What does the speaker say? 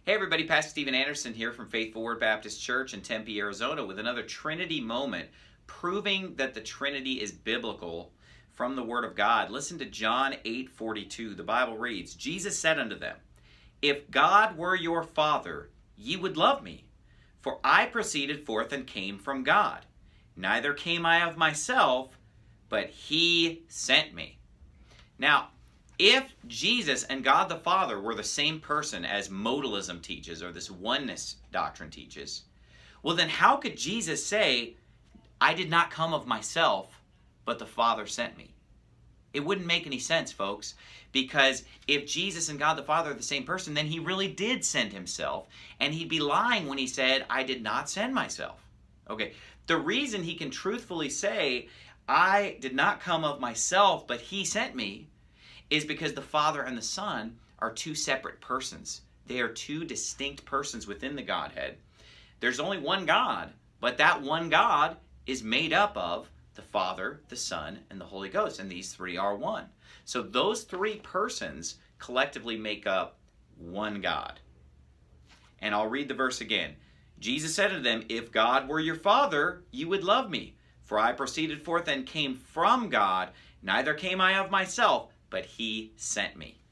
Hey everybody, Pastor Steven Anderson here from Faithful Word Baptist Church in Tempe, Arizona with another Trinity moment proving that the Trinity is biblical from the Word of God. Listen to John 8:42. The Bible reads, Jesus said unto them, If God were your Father, ye would love me, for I proceeded forth and came from God. Neither came I of myself, but he sent me. Now, if Jesus and God the Father were the same person as modalism teaches, or this oneness doctrine teaches, well then how could Jesus say, I did not come of myself, but the Father sent me? It wouldn't make any sense, folks, because if Jesus and God the Father are the same person, then he really did send himself, and he'd be lying when he said, I did not send myself. Okay, the reason he can truthfully say, I did not come of myself, but he sent me, is because the Father and the Son are two separate persons. They are two distinct persons within the Godhead. There's only one God, but that one God is made up of the Father, the Son, and the Holy Ghost, and these three are one. So those three persons collectively make up one God. And I'll read the verse again. Jesus said to them, If God were your Father, you would love me, for I proceeded forth and came from God, neither came I of myself, but he sent me.